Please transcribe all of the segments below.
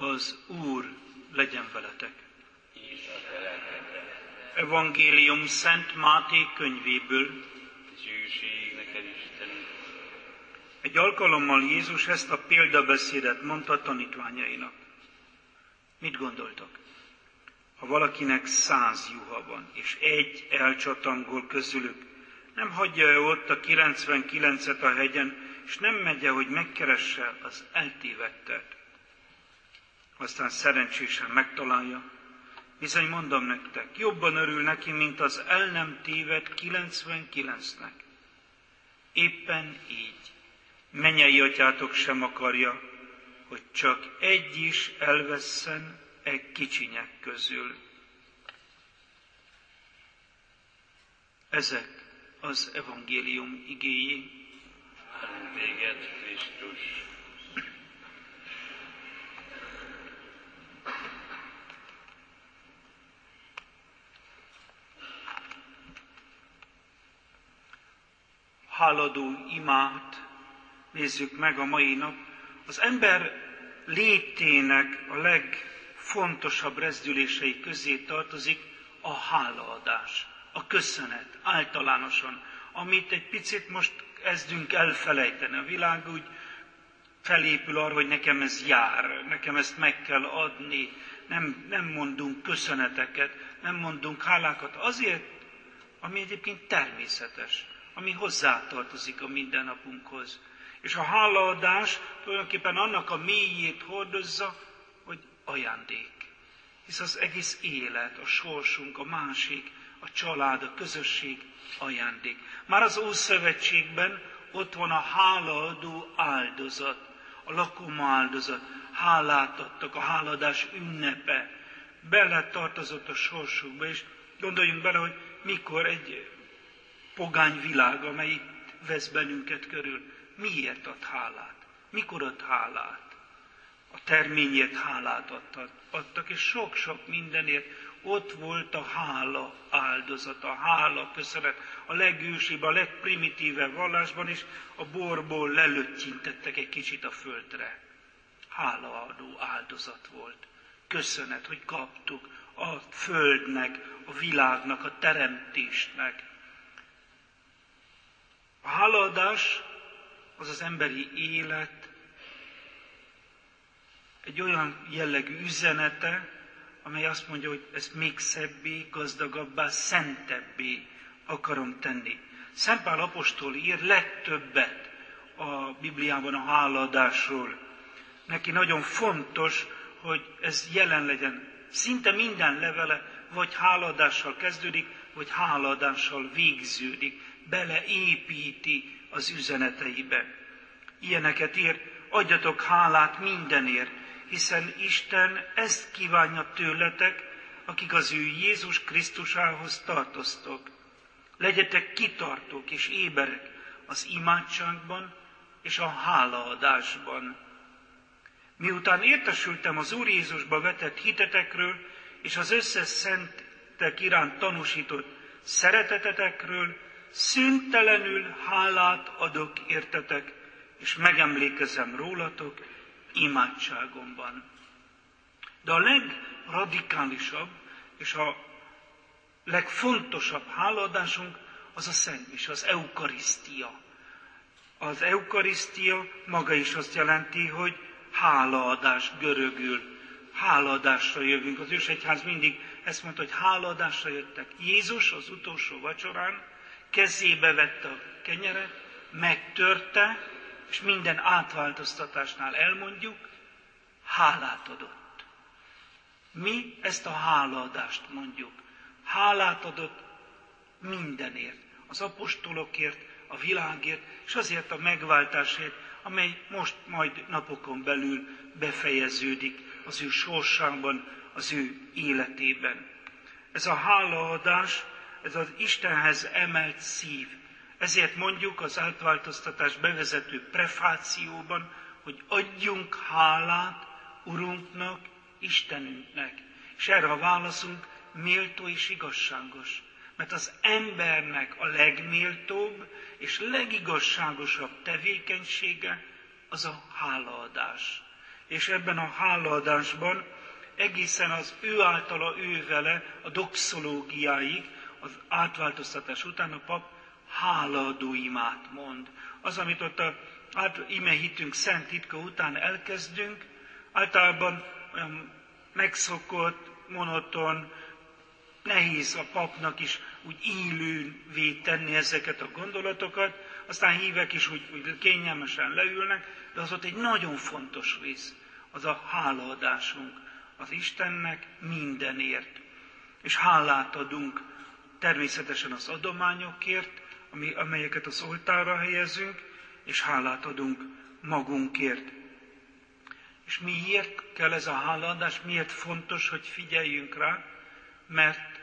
Az Úr legyen veletek. Evangélium Szent Máté könyvéből. Egy alkalommal Jézus ezt a példabeszédet mondta tanítványainak. Mit gondoltak? Ha valakinek 100 juha van, és egy elcsatangol közülük, nem hagyja ott a 99-et a hegyen, és nem megy hogy megkeresse az eltévedtet. Aztán szerencsésen megtalálja. Bizony mondom nektek, jobban örül neki, mint az el nem tévedt 99-nek. Éppen így. Mennyei atyátok sem akarja, hogy csak egy is elvesszen kicsinyek közül. Ezek az evangélium igéi. Téged, Krisztus. Háladó imát nézzük meg a mai nap. Az ember létének a legfontosabb rezdülései közé tartozik a hálaadás, a köszönet általánosan, amit egy picit most kezdünk elfelejteni. A világ úgy felépül arra, hogy nekem ez jár, nekem ezt meg kell adni, nem mondunk köszöneteket, nem mondunk hálákat azért, ami egyébként természetes, ami hozzátartozik a mindennapunkhoz. És a hálaadás tulajdonképpen annak a mélyét hordozza, hogy ajándék. Hisz az egész élet, a sorsunk, a másik, a család, a közösség ajándék. Már az Ószövetségben ott van a hálaadó áldozat, a lakoma áldozat. Hálát adtak, a hálaadás ünnepe. Beletartozott a sorsukba, és gondoljunk bele, hogy mikor egy pogány világ, amely itt vesz bennünket körül, miért ad hálát? Mikor ad hálát? A terményért hálát adtak, és sok-sok mindenért. Ott volt a hála áldozat, a hála köszönet, a legősibb, a legprimitívebb vallásban is a borból lelöttyintettek egy kicsit a földre. Hálaadó áldozat volt. Köszönet, hogy kaptuk a földnek, a világnak, a teremtésnek. A hálaadás az az emberi élet egy olyan jellegű üzenete, amely azt mondja, hogy ezt még szebbé, gazdagabbá, szentebbé akarom tenni. Szent Pál apostol ír legtöbbet a Bibliában a hálaadásról. Neki nagyon fontos, hogy ez jelen legyen. Szinte minden levele vagy hálaadással kezdődik, vagy hálaadással végződik. Beleépíti az üzeneteibe. Ilyeneket ír, adjatok hálát mindenért, hiszen Isten ezt kívánja tőletek, akik az ő Jézus Krisztusához tartoztok. Legyetek kitartók és éberek az imádságban és a hálaadásban. Miután értesültem az Úr Jézusba vetett hitetekről és az összes szentek iránt tanúsított szeretetetekről, szüntelenül hálát adok értetek, és megemlékezem rólatok imádságomban. De a legradikálisabb és a legfontosabb hálaadásunk az a szentmise, az eukarisztia. Az eukarisztia maga is azt jelenti, hogy hálaadás görögül. Hálaadásra jövünk. Az ősegyház mindig ezt mondta, hogy hálaadásra jöttek. Jézus az utolsó vacsorán kezébe vette a kenyeret, megtörte, és minden átváltoztatásnál elmondjuk, hálát adott. Mi ezt a hálaadást mondjuk. Hálát adott mindenért, az apostolokért, a világért, és azért a megváltásért, amely most majd napokon belül befejeződik az ő sorsában, az ő életében. Ez a hálaadás, ez az Istenhez emelt szív. Ezért mondjuk az átváltoztatás bevezető prefációban, hogy adjunk hálát Urunknak, Istenünknek. És erre a válaszunk méltó és igazságos. Mert az embernek a legméltóbb és legigazságosabb tevékenysége az a hálaadás. és ebben a hálaadásban egészen az ő általa, ő vele, a doxológiáig, az átváltoztatás után a pap hálaadó imát mond. Az, amit ott a ime hitünk szent titka után elkezdünk, általában olyan megszokott, monoton, nehéz a papnak is úgy élővé tenni ezeket a gondolatokat, aztán hívek is úgy kényelmesen leülnek, de az ott egy nagyon fontos rész, az a hálaadásunk az Istennek mindenért. És hálát adunk természetesen az adományokért, amelyeket az oltárra helyezünk, és hálát adunk magunkért. És miért kell ez a hálaadás, miért fontos, hogy figyeljünk rá? Mert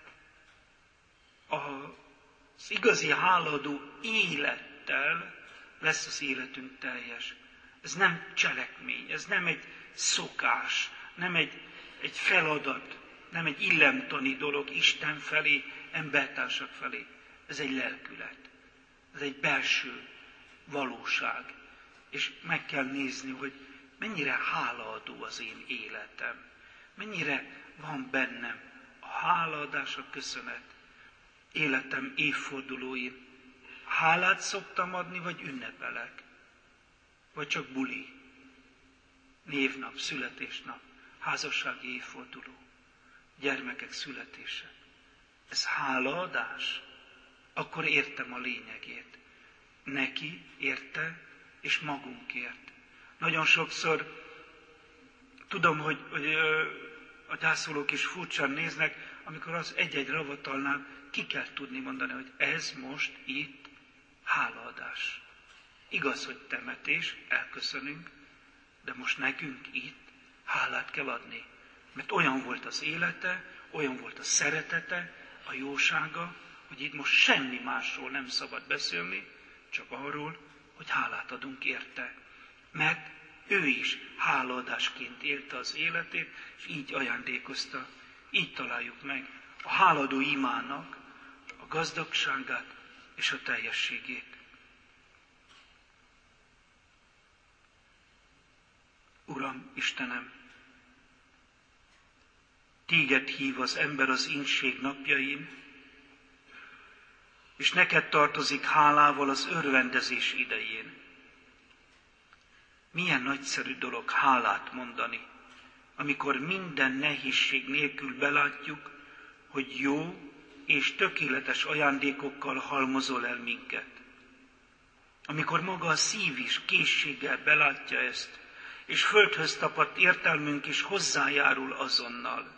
az igazi hálaadó élettel lesz az életünk teljes. Ez nem cselekmény, ez nem egy szokás, nem egy feladat, nem egy illemtani dolog Isten felé, embertársak felé. Ez egy lelkület, ez egy belső valóság. És meg kell nézni, hogy mennyire hálaadó az én életem, mennyire van bennem a hálaadás, a köszönet. Életem évfordulóin hálát szoktam adni, vagy ünnepelek? Vagy csak buli, névnap, születésnap, házassági évforduló, gyermekek születése. Ez hálaadás? Akkor értem a lényegét. Neki érte, és magunkért. Nagyon sokszor tudom, hogy a gyászolók is furcsán néznek, amikor az egy-egy ravatalnál ki kell tudni mondani, hogy ez most itt hálaadás. Igaz, hogy temetés, elköszönünk, de most nekünk itt hálát kell adni. Mert olyan volt az élete, olyan volt a szeretete, a jósága, hogy itt most semmi másról nem szabad beszélni, csak arról, hogy hálát adunk érte. Mert ő is hálaadásként élte az életét, és így ajándékozta. Így találjuk meg a háladó imának a gazdagságát és a teljességét. Uram, Istenem, téged hív az ember az inség napjain, és neked tartozik hálával az örvendezés idején. Milyen nagyszerű dolog hálát mondani, amikor minden nehézség nélkül belátjuk, hogy jó és tökéletes ajándékokkal halmozol el minket. Amikor maga a szív is készséggel belátja ezt, és földhöz tapadt értelmünk is hozzájárul azonnal.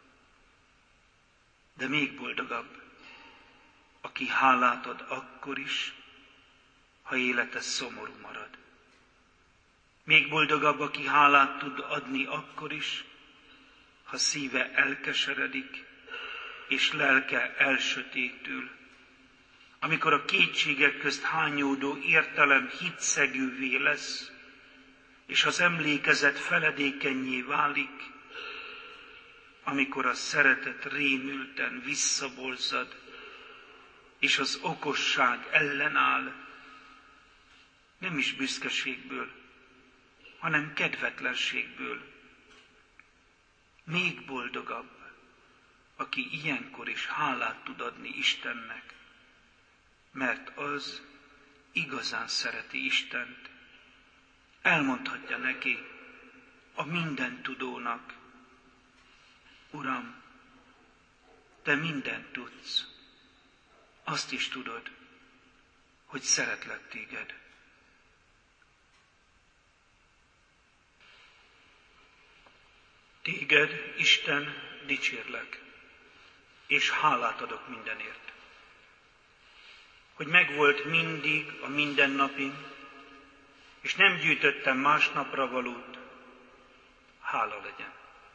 De még boldogabb, aki hálát ad akkor is, ha élete szomorú marad. Még boldogabb, aki hálát tud adni akkor is, ha szíve elkeseredik, és lelke elsötétül. Amikor a kétségek közt hányódó értelem hitszegűvé lesz, és az emlékezet feledékennyé válik, amikor a szeretet rémülten visszaborzad, és az okosság ellenáll, nem is büszkeségből, hanem kedvetlenségből. Még boldogabb, aki ilyenkor is hálát tud adni Istennek, mert az igazán szereti Istent. Elmondhatja neki, a mindentudónak, Uram, te mindent tudsz. Azt is tudod, hogy szeretlek téged. Téged, Isten, dicsérlek, és hálát adok mindenért. Hogy megvolt mindig a mindennapim, és nem gyűjtöttem másnapra valót, hála legyen.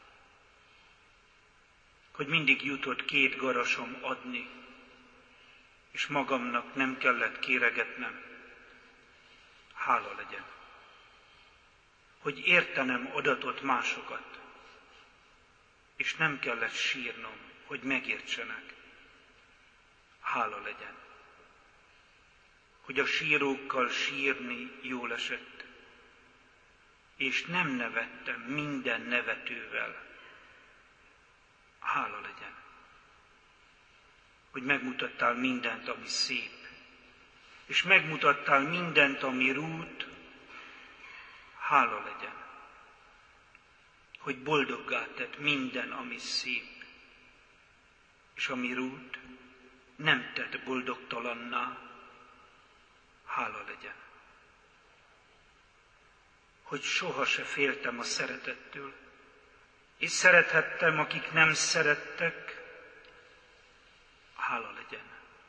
Hogy mindig jutott 2 garasom adni, és magamnak nem kellett kéregetnem, hála legyen. Hogy értenem adatot másokat, és nem kellett sírnom, hogy megértsenek, hála legyen. Hogy a sírókkal sírni jól esett, és nem nevettem minden nevetővel. Hála legyen, hogy megmutattál mindent, ami szép, és megmutattál mindent, ami rút. Hála legyen, hogy boldoggá tett minden, ami szép, és ami rút nem tett boldogtalanná. Hála legyen, hogy soha se féltem a szeretettől, és szerethettem, akik nem szerettek. Hála legyen,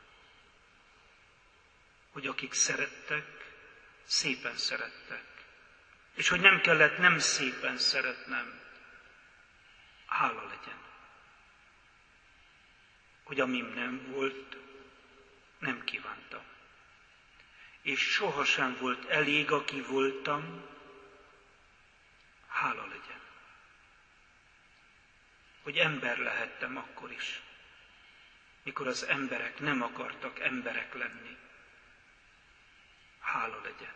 hogy akik szerettek, szépen szerettek, és hogy nem kellett nem szépen szeretnem. Hála legyen, hogy amim nem volt, nem kívántam, és sohasem volt elég, aki voltam. Hála legyen, hogy ember lehettem akkor is, mikor az emberek nem akartak emberek lenni. Hála legyen,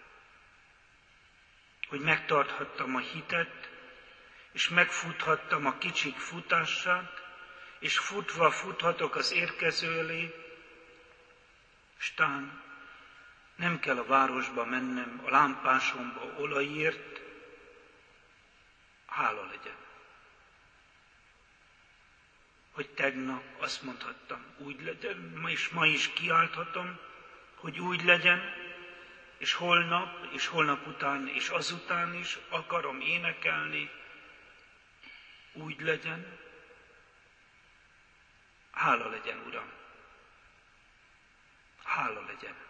hogy megtarthattam a hitet, és megfuthattam a kicsik futását, és futva futhatok az érkező elé, s tán nem kell a városba mennem a lámpásomba olajért. Hála legyen, hogy tegnap azt mondhattam, úgy legyen, és ma is kiálthatom, hogy úgy legyen, és holnap után, és azután is akarom énekelni, úgy legyen. Hála legyen, Uram! Hála legyen!